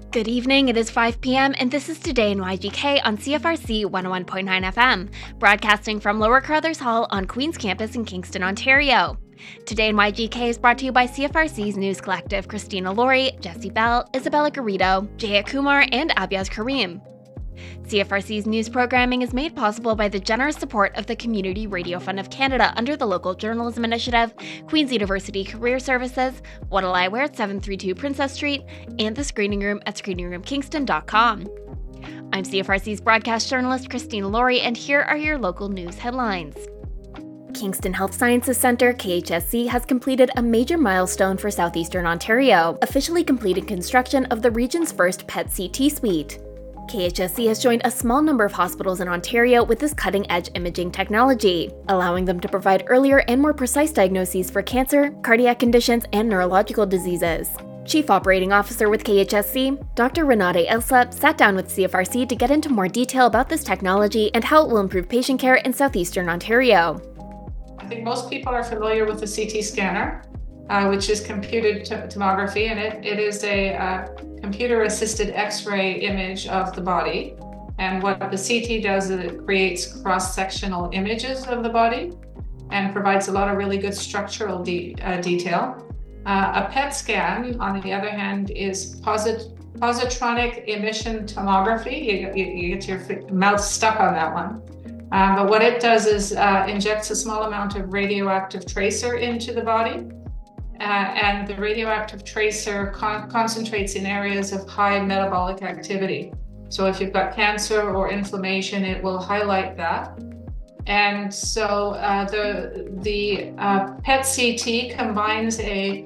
Good evening, it is 5 p.m. and this is Today in YGK on CFRC 101.9 FM, broadcasting from Lower Carruthers Hall on Queen's Campus in Kingston, Ontario. Today in YGK is brought to you by CFRC's News Collective Christina Laurie, Jesse Bell, Isabella Garrido, Jaya Kumar, and Abyaz Kareem. CFRC's news programming is made possible by the generous support of the Community Radio Fund of Canada under the Local Journalism Initiative, Queen's University Career Services, What'll I Wear at 732 Princess Street, and the Screening Room at screeningroomkingston.com. I'm CFRC's broadcast journalist Christina Laurie, and here are your local news headlines. Kingston Health Sciences Centre, KHSC, has completed a major milestone for southeastern Ontario, officially completing construction of the region's first PET-CT suite. KHSC has joined a small number of hospitals in Ontario with this cutting-edge imaging technology, allowing them to provide earlier and more precise diagnoses for cancer, cardiac conditions, and neurological diseases. Chief Operating Officer with KHSC, Dr. Renate Ilsa, sat down with CFRC to get into more detail about this technology and how it will improve patient care in southeastern Ontario. I think most people are familiar with the CT scanner, which is computed tomography, and it is a computer-assisted X-ray image of the body. And what the CT does is it creates cross-sectional images of the body and provides a lot of really good structural detail. A PET scan, on the other hand, is positronic emission tomography. You get your mouth stuck on that one. But what it does is injects a small amount of radioactive tracer into the body. And the radioactive tracer concentrates in areas of high metabolic activity. So if you've got cancer or inflammation, it will highlight that. And so the PET-CT combines a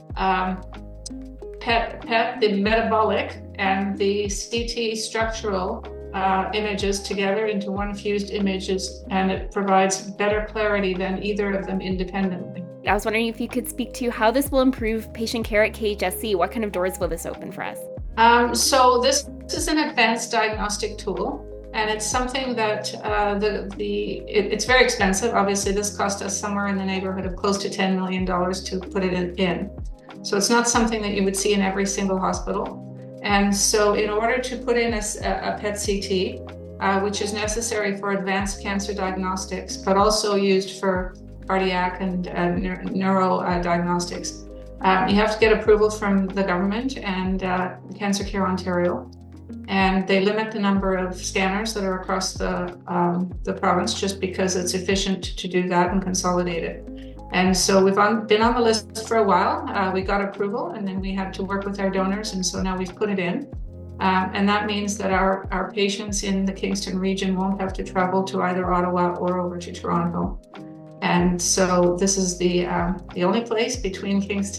PET, the metabolic, and the CT structural images together into one fused images, and it provides better clarity than either of them independently. I was wondering if you could speak to how this will improve patient care at KHSC. What kind of doors will this open for us? So this is an advanced diagnostic tool, and it's something that it's very expensive. Obviously, this cost us somewhere in the neighborhood of close to $10 million to put it in. So it's not something that you would see in every single hospital. And so in order to put in a PET-CT, which is necessary for advanced cancer diagnostics, but also used for cardiac and neuro diagnostics, you have to get approval from the government and Cancer Care Ontario. And they limit the number of scanners that are across the province just because it's efficient to do that and consolidate it. And so we've been on the list for a while. We got approval, and then we had to work with our donors, and so now we've put it in. And that means that our patients in the Kingston region won't have to travel to either Ottawa or over to Toronto. And so this is the only place between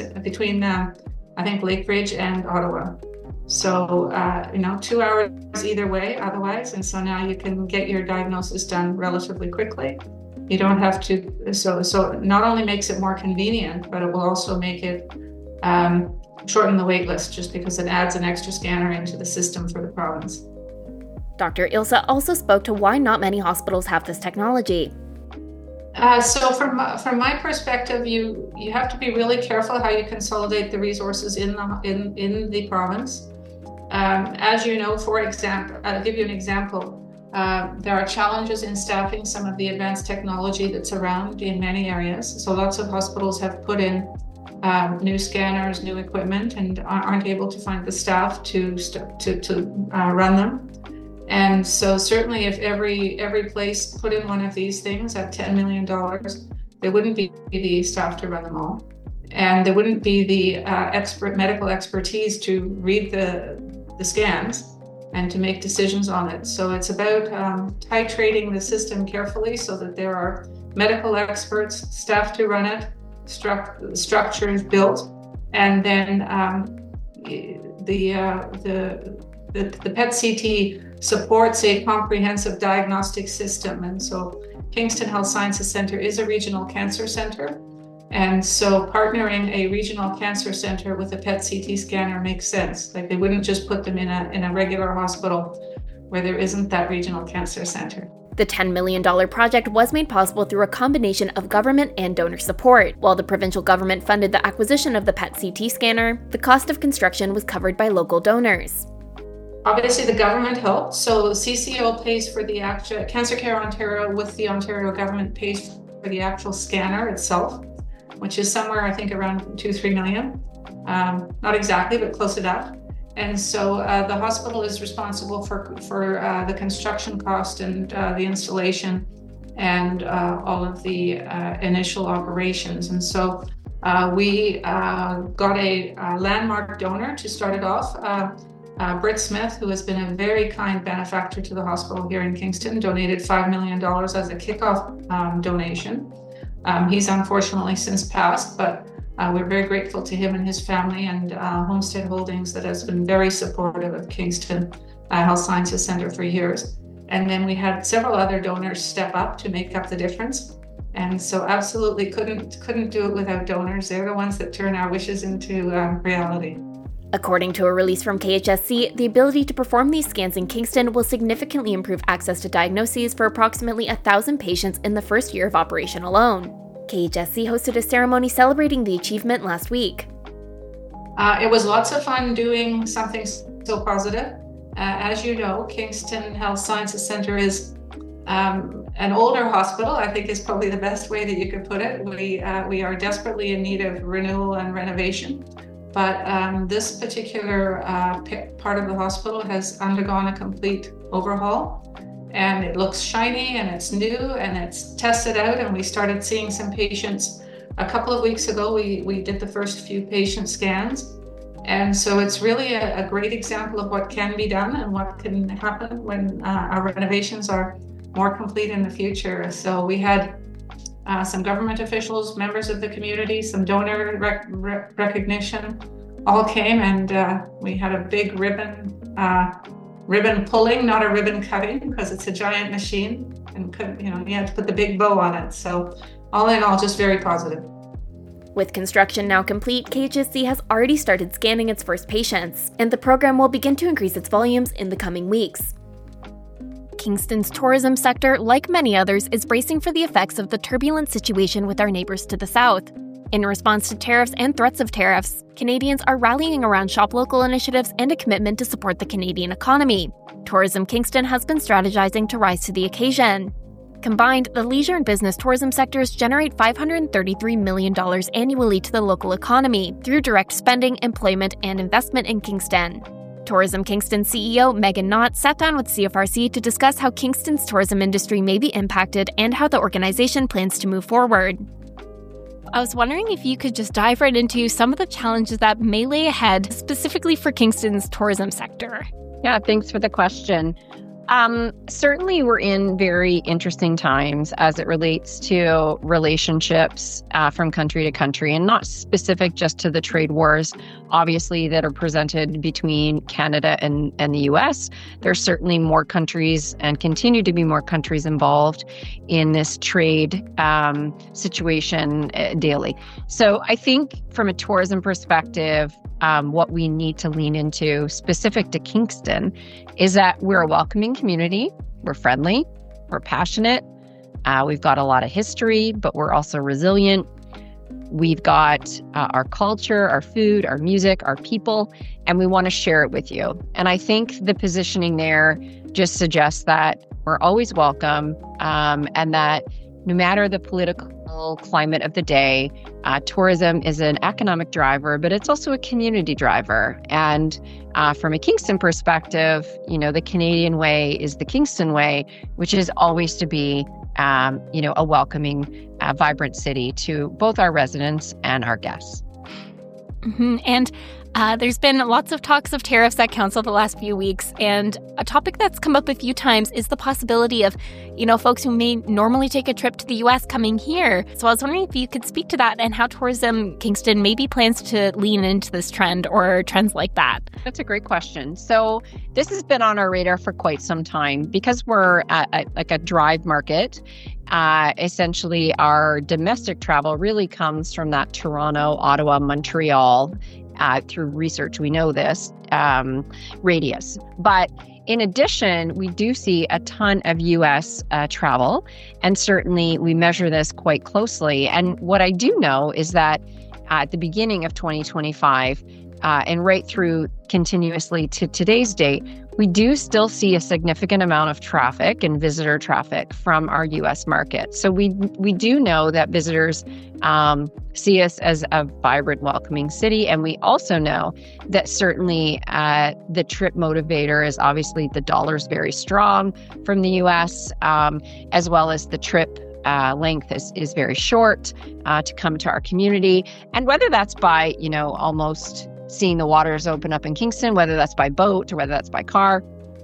I think Lakeridge and Ottawa. So 2 hours either way otherwise, and so now you can get your diagnosis done relatively quickly. You don't have to, so it not only makes it more convenient, but it will also make it shorten the wait list, just because it adds an extra scanner into the system for the province. Dr. Ilsa also spoke to why not many hospitals have this technology. So from my perspective, you have to be really careful how you consolidate the resources in the province. As you know, for example, I'll give you an example. There are challenges in staffing some of the advanced technology that's around in many areas. So lots of hospitals have put in new scanners, new equipment, and aren't able to find the staff to run them. And so certainly if every place put in one of these things at $10 million, there wouldn't be the staff to run them all. And there wouldn't be the medical expertise to read the scans and to make decisions on it. So it's about titrating the system carefully so that there are medical experts, staff to run it, structures built, and then the PET-CT supports a comprehensive diagnostic system. And so Kingston Health Sciences Centre is a regional cancer centre. And so partnering a regional cancer center with a PET-CT scanner makes sense. Like, they wouldn't just put them in a regular hospital where there isn't that regional cancer center. The $10 million project was made possible through a combination of government and donor support. While the provincial government funded the acquisition of the PET-CT scanner, the cost of construction was covered by local donors. Obviously, the government helped. So CCO pays for the actual, Cancer Care Ontario with the Ontario government pays for the actual scanner itself, which is somewhere, I think, around 2-3 million. Not exactly, but close enough. And so the hospital is responsible for the construction cost and the installation and all of the initial operations. And so we got a landmark donor to start it off. Britt Smith, who has been a very kind benefactor to the hospital here in Kingston, donated $5 million as a kickoff donation. He's unfortunately since passed, but we're very grateful to him and his family and Homestead Holdings that has been very supportive of Kingston Health Sciences Centre for years. And then we had several other donors step up to make up the difference. And so absolutely couldn't do it without donors. They're the ones that turn our wishes into reality. According to a release from KHSC, the ability to perform these scans in Kingston will significantly improve access to diagnoses for approximately 1,000 patients in the first year of operation alone. KHSC hosted a ceremony celebrating the achievement last week. It was lots of fun doing something so positive. As you know, Kingston Health Sciences Centre is an older hospital, I think is probably the best way that you could put it. We are desperately in need of renewal and renovation. But this particular part of the hospital has undergone a complete overhaul, and it looks shiny and it's new and it's tested out, and we started seeing some patients. A couple of weeks ago, we did the first few patient scans. And so it's really a great example of what can be done and what can happen when our renovations are more complete in the future. So we had some government officials, members of the community, some donor recognition, all came, and we had a big ribbon pulling, not a ribbon cutting, because it's a giant machine, and you had to put the big bow on it. So all in all, just very positive. With construction now complete, KHSC has already started scanning its first patients, and the program will begin to increase its volumes in the coming weeks. Kingston's tourism sector, like many others, is bracing for the effects of the turbulent situation with our neighbors to the south. In response to tariffs and threats of tariffs, Canadians are rallying around Shop Local initiatives and a commitment to support the Canadian economy. Tourism Kingston has been strategizing to rise to the occasion. Combined, the leisure and business tourism sectors generate $533 million annually to the local economy through direct spending, employment, and investment in Kingston. Tourism Kingston CEO Megan Knott sat down with CFRC to discuss how Kingston's tourism industry may be impacted and how the organization plans to move forward. I was wondering if you could just dive right into some of the challenges that may lay ahead, specifically for Kingston's tourism sector. Yeah, thanks for the question. Certainly, we're in very interesting times as it relates to relationships from country to country, and not specific just to the trade wars, obviously, that are presented between Canada and the U.S. There's certainly more countries and continue to be more countries involved in this trade situation daily. So I think from a tourism perspective, what we need to lean into specific to Kingston is that we're a welcoming community. We're friendly, we're passionate, we've got a lot of history, but we're also resilient. We've got our culture, our food, our music, our people, and we want to share it with you. And I think the positioning there just suggests that we're always welcome, and that no matter the political climate of the day, tourism is an economic driver, but it's also a community driver. And from a Kingston perspective, the Canadian way is the Kingston way, which is always to be, a welcoming, vibrant city to both our residents and our guests. Mm-hmm. And there's been lots of talks of tariffs at council the last few weeks, and a topic that's come up a few times is the possibility of, folks who may normally take a trip to the U.S. coming here. So I was wondering if you could speak to that and how Tourism Kingston maybe plans to lean into this trend or trends like that. That's a great question. So this has been on our radar for quite some time because we're at a drive market. Essentially, our domestic travel really comes from that Toronto, Ottawa, Montreal. Through research, we know this radius. But in addition, we do see a ton of U.S. travel, and certainly we measure this quite closely. And what I do know is that at the beginning of 2025, and right through continuously to today's date, we do still see a significant amount of traffic and visitor traffic from our U.S. market. So we do know that visitors see us as a vibrant, welcoming city. And we also know that certainly the trip motivator is obviously the dollar's very strong from the U.S., as well as the trip length is very short to come to our community. And whether that's by, almost seeing the waters open up in Kingston, whether that's by boat or whether that's by car.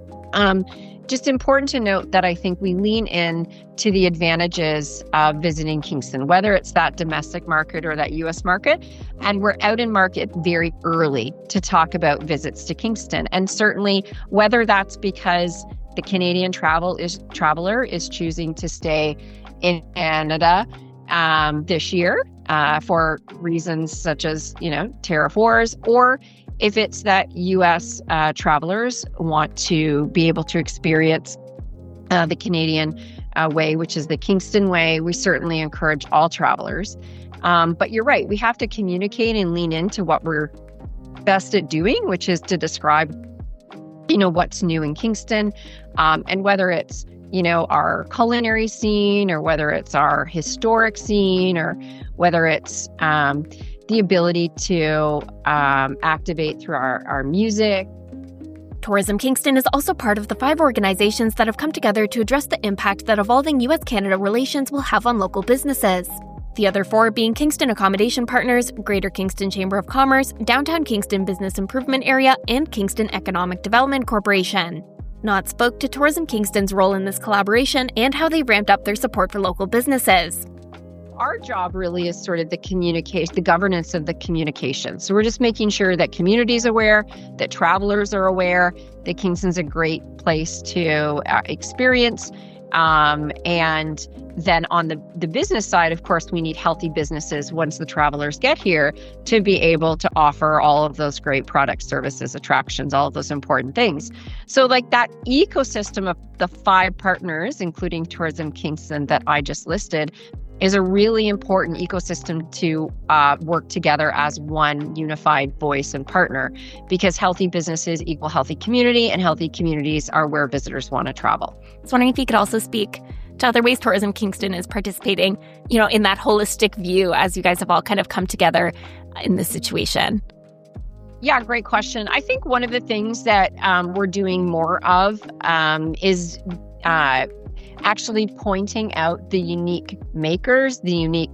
Just important to note that I think we lean in to the advantages of visiting Kingston, whether it's that domestic market or that U.S. market. And we're out in market very early to talk about visits to Kingston. And certainly, whether that's because the Canadian traveler is choosing to stay in Canada this year for reasons such as, tariff wars, or if it's that U.S. travelers want to be able to experience the Canadian way, which is the Kingston way. We certainly encourage all travelers. But you're right, we have to communicate and lean into what we're best at doing, which is to describe, what's new in Kingston, and whether it's our culinary scene, or whether it's our historic scene, or whether it's the ability to activate through our music. Tourism Kingston is also part of the 5 organizations that have come together to address the impact that evolving U.S.-Canada relations will have on local businesses. The other 4 being Kingston Accommodation Partners, Greater Kingston Chamber of Commerce, Downtown Kingston Business Improvement Area, and Kingston Economic Development Corporation. Knott spoke to Tourism Kingston's role in this collaboration and how they ramped up their support for local businesses. Our job really is sort of the communication, the governance of the communication. So we're just making sure that community is aware, that travelers are aware, that Kingston's a great place to experience. And then on the business side, of course, we need healthy businesses once the travelers get here to be able to offer all of those great products, services, attractions, all of those important things. So like that ecosystem of the 5 partners, including Tourism Kingston that I just listed, is a really important ecosystem to work together as one unified voice and partner, because healthy businesses equal healthy community, and healthy communities are where visitors want to travel. I was wondering if you could also speak to other ways Tourism Kingston is participating, in that holistic view as you guys have all kind of come together in this situation. Yeah, great question. I think one of the things that we're doing more of is actually pointing out the unique makers, the unique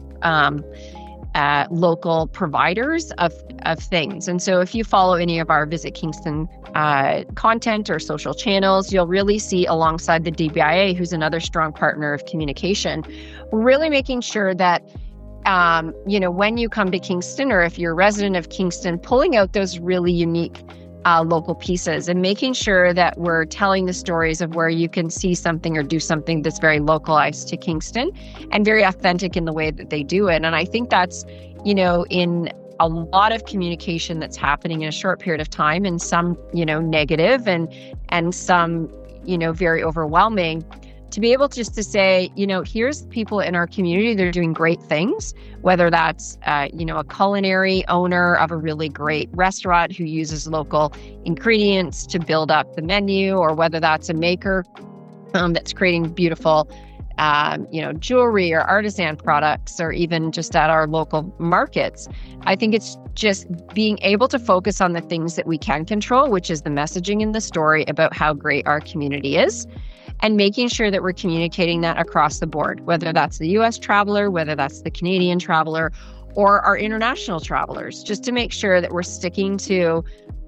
local providers of things. And so if you follow any of our Visit Kingston content or social channels, you'll really see alongside the DBIA, who's another strong partner of communication, really making sure that when you come to Kingston, or if you're a resident of Kingston, pulling out those really unique local pieces and making sure that we're telling the stories of where you can see something or do something that's very localized to Kingston and very authentic in the way that they do it. And I think that's, in a lot of communication that's happening in a short period of time, and some, negative and some, very overwhelming, to be able just to say, here's people in our community, they're doing great things, whether that's, a culinary owner of a really great restaurant who uses local ingredients to build up the menu, or whether that's a maker that's creating beautiful, jewelry or artisan products, or even just at our local markets. I think it's just being able to focus on the things that we can control, which is the messaging and the story about how great our community is, and making sure that we're communicating that across the board, whether that's the U.S. traveler, whether that's the Canadian traveler, or our international travelers, just to make sure that we're sticking to,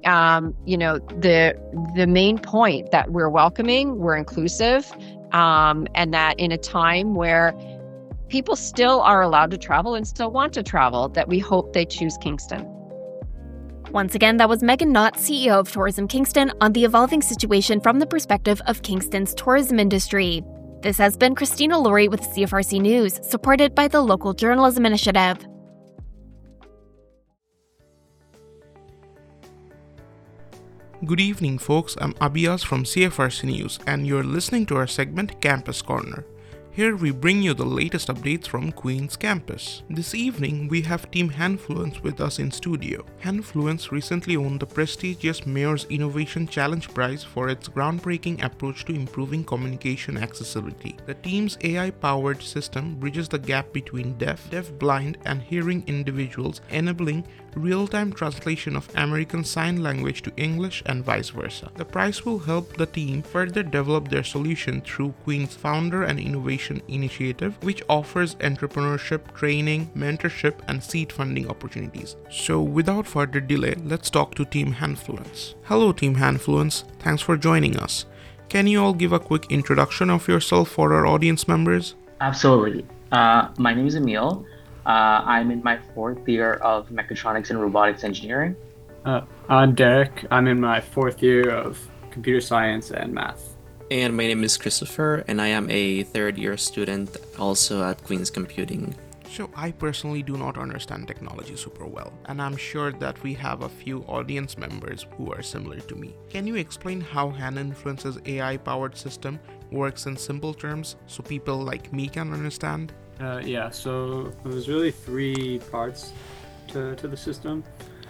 the main point that we're welcoming, we're inclusive, and that in a time where people still are allowed to travel and still want to travel, that we hope they choose Kingston. Once again, that was Megan Knott, CEO of Tourism Kingston, on the evolving situation from the perspective of Kingston's tourism industry. This has been Christina Laurie with CFRC News, supported by the Local Journalism Initiative. Good evening, folks. I'm Abiyaz from CFRC News, and you're listening to our segment Campus Corner. Here we bring you the latest updates from Queen's campus. This evening we have Team Handfluence with us in studio. Handfluence recently won the prestigious Mayor's Innovation Challenge Prize for its groundbreaking approach to improving communication accessibility. The team's AI-powered system bridges the gap between deaf, blind, and hearing individuals, enabling real-time translation of American Sign Language to English and vice versa. The prize will help the team further develop their solution through Queen's Founder and Innovation Initiative, which offers entrepreneurship, training, mentorship, and seed funding opportunities. So without further delay, let's talk to Team Handfluence. Hello Team Handfluence, thanks for joining us. Can you all give a quick introduction of yourself for our audience members? Absolutely. My name is Emil. I'm in my fourth year of mechatronics and robotics engineering. I'm Derek. I'm in my fourth year of computer science and math. And my name is Christopher, and I am a third-year student also at Queen's Computing. So I personally do not understand technology super well, and I'm sure that we have a few audience members who are similar to me. Can you explain how Handfluence's AI-powered system works in simple terms so people like me can understand? So there's really three parts to the system.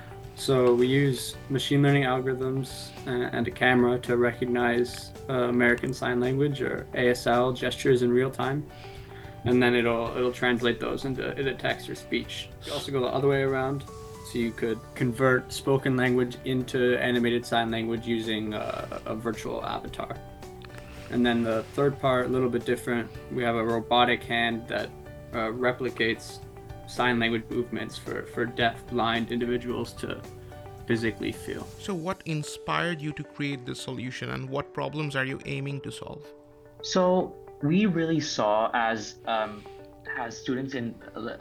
So we use machine learning algorithms and a camera to recognize American Sign Language or ASL gestures in real time. And then it'll translate those into text or speech. You also go the other way around. So you could convert spoken language into animated sign language using a virtual avatar. And then the third part, a little bit different. We have a robotic hand that replicates sign language movements for deaf, blind individuals to physically feel. So what inspired you to create this solution, and what problems are you aiming to solve? So we really saw as students in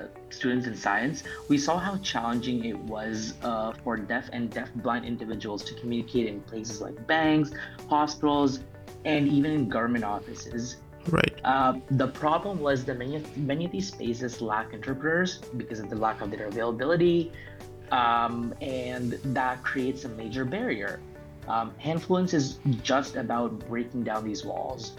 science, we saw how challenging it was for deaf and deaf-blind individuals to communicate in places like banks, hospitals, and even in government offices. Right. The problem was that many of these spaces lack interpreters because of the lack of their availability, and that creates a major barrier. Handfluence is just about breaking down these walls.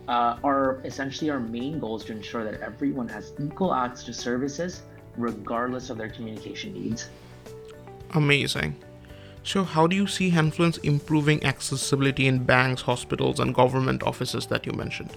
Our main goal is to ensure that everyone has equal access to services, regardless of their communication needs. Amazing. So how do you see Handfluence improving accessibility in banks, hospitals, and government offices that you mentioned?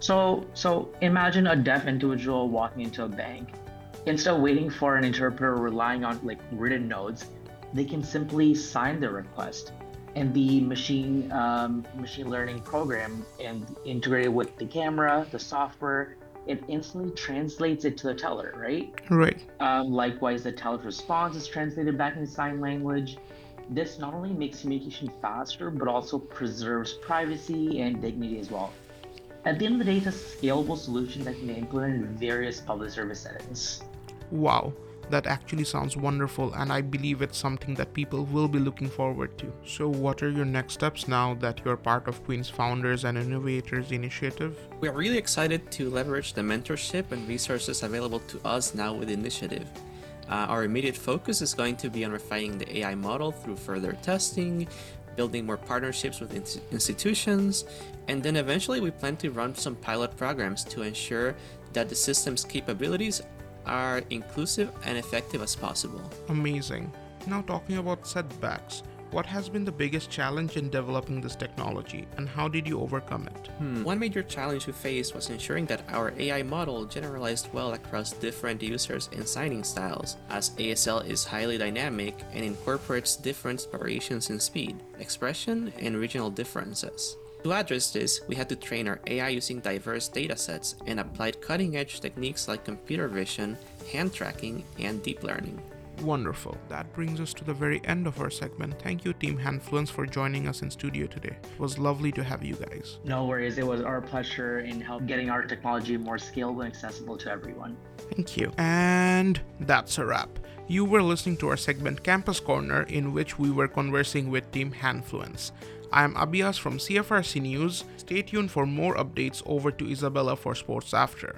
So imagine a deaf individual walking into a bank. Instead of waiting for an interpreter relying on written notes, they can simply sign their request. And the machine learning program and integrated with the camera, the software, it instantly translates it to the teller, right? Right. Likewise, the teller's response is translated back into sign language. This not only makes communication faster, but also preserves privacy and dignity as well. At the end of the day, it's a scalable solution that can be implemented in various public service settings. Wow, that actually sounds wonderful, and I believe it's something that people will be looking forward to. So what are your next steps now that you're part of Queen's Founders and Innovators Initiative? We are really excited to leverage the mentorship and resources available to us now with the initiative. Our immediate focus is going to be on refining the AI model through further testing, building more partnerships with institutions, and then eventually we plan to run some pilot programs to ensure that the system's capabilities are inclusive and effective as possible. Amazing. Now talking about setbacks, what has been the biggest challenge in developing this technology, and how did you overcome it? One major challenge we faced was ensuring that our AI model generalized well across different users and signing styles, as ASL is highly dynamic and incorporates different variations in speed, expression, and regional differences. To address this, we had to train our AI using diverse datasets and applied cutting-edge techniques like computer vision, hand tracking, and deep learning. Wonderful. That brings us to the very end of our segment. Thank you, Team Handfluence, for joining us in studio today. It was lovely to have you guys. No worries, it was our pleasure in getting our technology more scalable and accessible to everyone. Thank you. And that's a wrap. You were listening to our segment Campus Corner, in which we were conversing with Team Handfluence. I am Abias from CFRC News. Stay tuned for more updates. Over to Isabella for Sports After.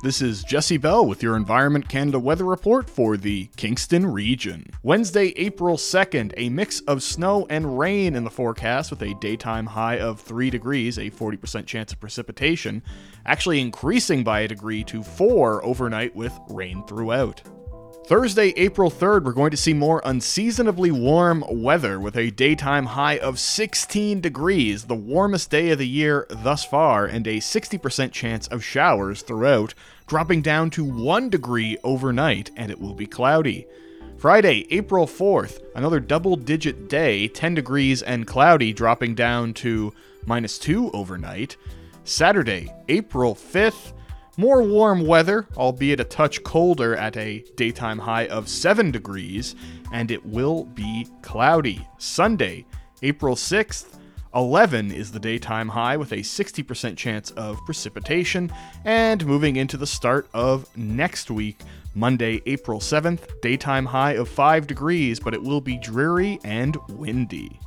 This is Jesse Bell with your Environment Canada weather report for the Kingston region. Wednesday, April 2nd, a mix of snow and rain in the forecast with a daytime high of 3 degrees, a 40% chance of precipitation, actually increasing by a degree to 4 overnight with rain throughout. Thursday, April 3rd, we're going to see more unseasonably warm weather with a daytime high of 16 degrees, the warmest day of the year thus far, and a 60% chance of showers throughout, dropping down to 1 degree overnight, and it will be cloudy. Friday, April 4th, another double-digit day, 10 degrees and cloudy, dropping down to -2 overnight. Saturday, April 5th, more warm weather, albeit a touch colder at a daytime high of 7 degrees, and it will be cloudy. Sunday, April 6th, 11 is the daytime high with a 60% chance of precipitation, and moving into the start of next week, Monday, April 7th, daytime high of 5 degrees, but it will be dreary and windy.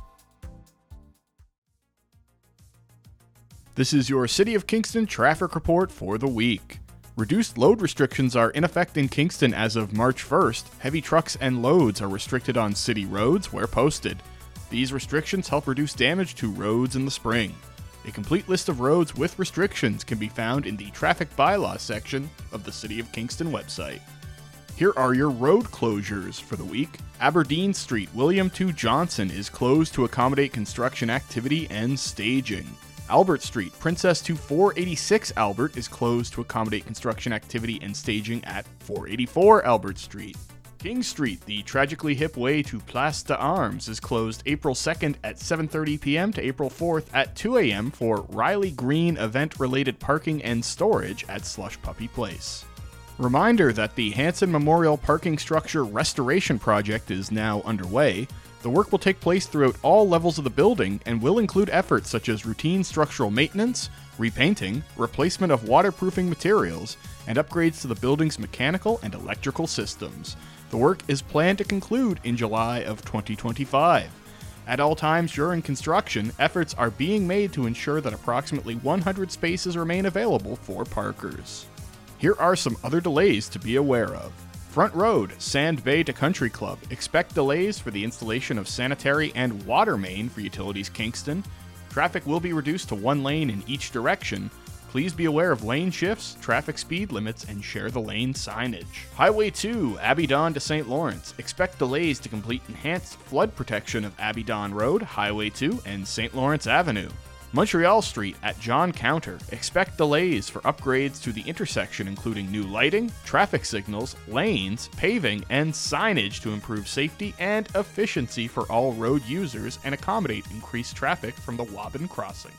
This is your City of Kingston traffic report for the week. Reduced load restrictions are in effect in Kingston as of March 1st. Heavy trucks and loads are restricted on city roads where posted. These restrictions help reduce damage to roads in the spring. A complete list of roads with restrictions can be found in the Traffic Bylaws section of the City of Kingston website. Here are your road closures for the week. Aberdeen Street, William II Johnson is closed to accommodate construction activity and staging. Albert Street, Princess to 486 Albert is closed to accommodate construction activity and staging at 484 Albert Street. King Street, the tragically hip way to Place d'Armes, is closed April 2nd at 7:30 p.m. to April 4th at 2 a.m. for Riley Green event-related parking and storage at Slush Puppy Place. Reminder that the Hanson Memorial Parking Structure Restoration Project is now underway. The work will take place throughout all levels of the building and will include efforts such as routine structural maintenance, repainting, replacement of waterproofing materials, and upgrades to the building's mechanical and electrical systems. The work is planned to conclude in July of 2025. At all times during construction, efforts are being made to ensure that approximately 100 spaces remain available for parkers. Here are some other delays to be aware of. Front Road, Sand Bay to Country Club. Expect delays for the installation of sanitary and water main for Utilities Kingston. Traffic will be reduced to 1 lane in each direction. Please be aware of lane shifts, traffic speed limits, and share the lane signage. Highway 2, Abidon to St. Lawrence. Expect delays to complete enhanced flood protection of Abidon Road, Highway 2, and St. Lawrence Avenue. Montreal Street at John Counter. Expect delays for upgrades to the intersection, including new lighting, traffic signals, lanes, paving, and signage to improve safety and efficiency for all road users and accommodate increased traffic from the Waban Crossing.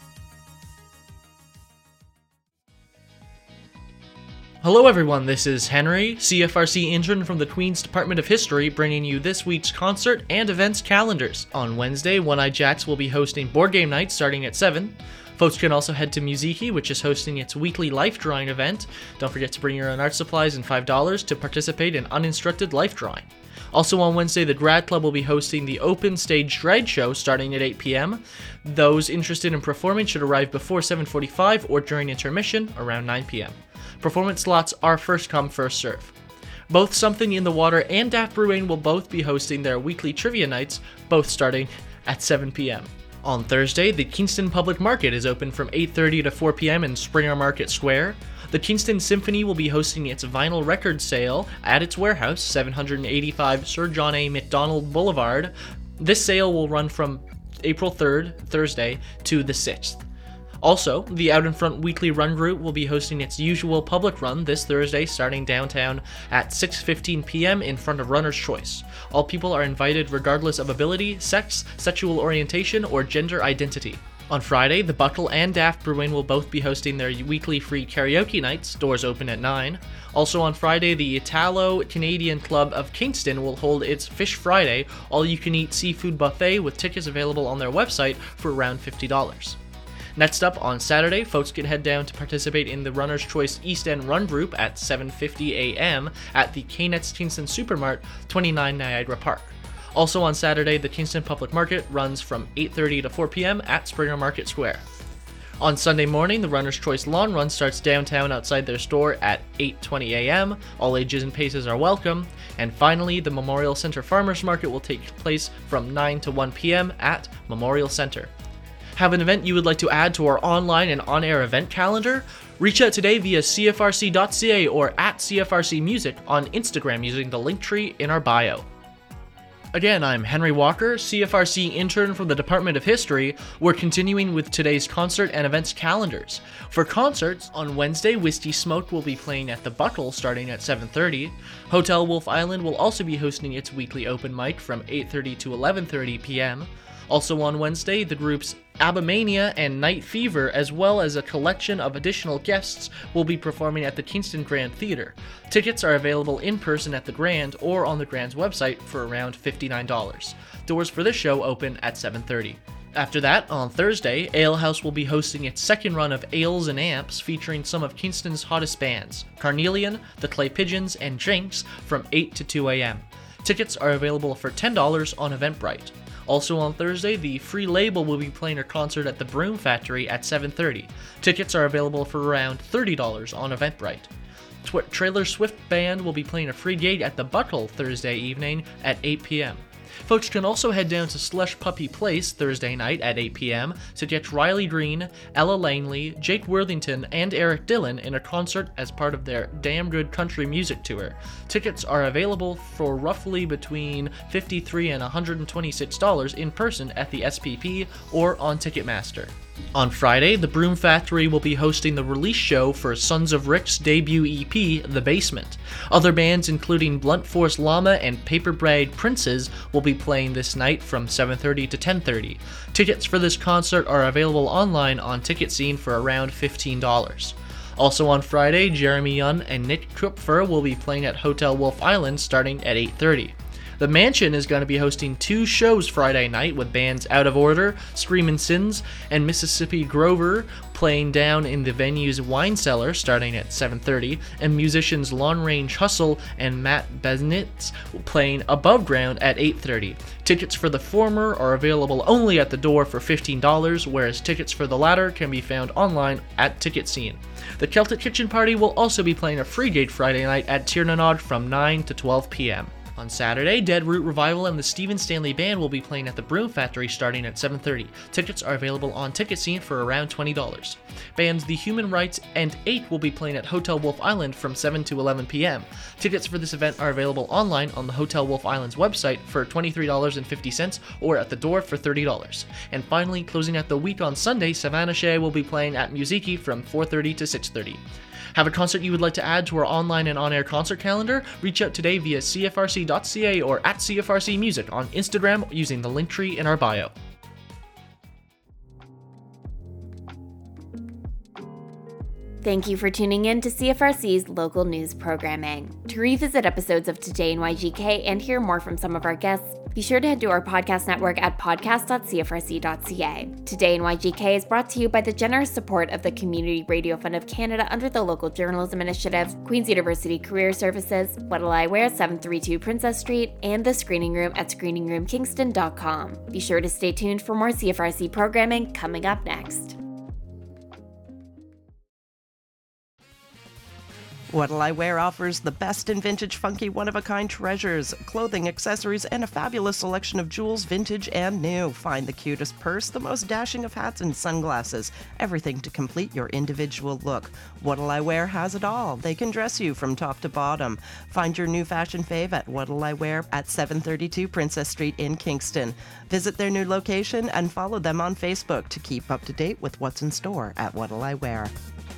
Hello everyone, this is Henry, CFRC intern from the Queen's Department of History, bringing you this week's concert and events calendars. On Wednesday, One Eye Jacks will be hosting board game night starting at 7. Folks can also head to Musiki, which is hosting its weekly life drawing event. Don't forget to bring your own art supplies and $5 to participate in uninstructed life drawing. Also on Wednesday, the Grad Club will be hosting the Open Stage Drag Show starting at 8 p.m. Those interested in performing should arrive before 7:45 or during intermission around 9 p.m. Performance slots are first come, first serve. Both Something in the Water and Daft Brewing will both be hosting their weekly trivia nights, both starting at 7 p.m. On Thursday, the Kingston Public Market is open from 8:30 to 4 p.m. in Springer Market Square. The Kingston Symphony will be hosting its vinyl record sale at its warehouse, 785 Sir John A. Macdonald Boulevard. This sale will run from April 3rd, Thursday, to the 6th. Also, the Out in Front Weekly Run Group will be hosting its usual public run this Thursday starting downtown at 6:15 p.m. in front of Runner's Choice. All people are invited regardless of ability, sex, sexual orientation, or gender identity. On Friday, the Buckle and Daft Brewing will both be hosting their weekly free karaoke nights, doors open at 9. Also on Friday, the Italo-Canadian Club of Kingston will hold its Fish Friday, all-you-can-eat seafood buffet with tickets available on their website for around $50. Next up, on Saturday, folks can head down to participate in the Runner's Choice East End Run Group at 7:50 a.m. at the K-Nets Kingston Supermart, 29 Niagara Park. Also on Saturday, the Kingston Public Market runs from 8:30 to 4 p.m. at Springer Market Square. On Sunday morning, the Runner's Choice Lawn Run starts downtown outside their store at 8:20 a.m. All ages and paces are welcome. And finally, the Memorial Center Farmers Market will take place from 9 to 1 p.m. at Memorial Center. Have an event you would like to add to our online and on-air event calendar? Reach out today via cfrc.ca or at cfrcmusic on Instagram using the link tree in our bio. Again, I'm Henry Walker, CFRC intern from the Department of History. We're continuing with today's concert and events calendars. For concerts, on Wednesday, Whiskey Smoke will be playing at the Buckle starting at 7:30. Hotel Wolf Island will also be hosting its weekly open mic from 8:30 to 11:30 p.m. Also on Wednesday, the groups Abamania and Night Fever, as well as a collection of additional guests, will be performing at the Kingston Grand Theatre. Tickets are available in person at the Grand or on the Grand's website for around $59. Doors for this show open at 7:30. After that, on Thursday, Ale House will be hosting its second run of Ales and Amps featuring some of Kingston's hottest bands, Carnelian, The Clay Pigeons, and Jinx, from 8 to 2 a.m. Tickets are available for $10 on Eventbrite. Also on Thursday, the Free Label will be playing a concert at the Broom Factory at 7:30. Tickets are available for around $30 on Eventbrite. Trailer Swift Band will be playing a free gig at the Buckle Thursday evening at 8 p.m. Folks can also head down to Slush Puppy Place Thursday night at 8 p.m. to catch Riley Green, Ella Langley, Jake Worthington, and Eric Dillon in a concert as part of their Damn Good Country Music Tour. Tickets are available for roughly between $53 and $126 in person at the SPP or on Ticketmaster. On Friday, the Broom Factory will be hosting the release show for Sons of Rick's debut EP, The Basement. Other bands including Blunt Force Llama and Paper Bride Princes will be playing this night from 7:30 to 10:30. Tickets for this concert are available online on Ticketscene for around $15. Also on Friday, Jeremy Yun and Nick Kupfer will be playing at Hotel Wolf Island starting at 8:30. The Mansion is going to be hosting 2 shows Friday night with bands Out of Order, Screamin' Sins, and Mississippi Grover playing down in the venue's wine cellar starting at 7:30, and musicians Long Range Hustle and Matt Besnitz playing above ground at 8:30. Tickets for the former are available only at the door for $15, whereas tickets for the latter can be found online at Ticketscene. The Celtic Kitchen Party will also be playing a free gig Friday night at Tiernanog from 9 to 12 p.m. On Saturday, Dead Root Revival and the Stephen Stanley Band will be playing at the Broom Factory starting at 7:30. Tickets are available on Ticketscene for around $20. Bands The Human Rights and 8 will be playing at Hotel Wolf Island from 7 to 11 p.m. Tickets for this event are available online on the Hotel Wolf Island's website for $23.50 or at the door for $30. And finally, closing out the week on Sunday, Savannah Shea will be playing at Musiki from 4:30 to 6:30. Have a concert you would like to add to our online and on-air concert calendar? Reach out today via cfrc.ca or at cfrcmusic on Instagram using the link tree in our bio. Thank you for tuning in to CFRC's local news programming. To revisit episodes of Today in YGK and hear more from some of our guests, be sure to head to our podcast network at podcast.cfrc.ca. Today in YGK is brought to you by the generous support of the Community Radio Fund of Canada under the Local Journalism Initiative, Queen's University Career Services, What'll I Wear 732 Princess Street, and the Screening Room at screeningroomkingston.com. Be sure to stay tuned for more CFRC programming coming up next. What'll I Wear offers the best in vintage, funky, one-of-a-kind treasures, clothing, accessories, and a fabulous selection of jewels, vintage and new. Find the cutest purse, the most dashing of hats and sunglasses, everything to complete your individual look. What'll I Wear has it all. They can dress you from top to bottom. Find your new fashion fave at What'll I Wear at 732 Princess Street in Kingston. Visit their new location and follow them on Facebook to keep up to date with what's in store at What'll I Wear.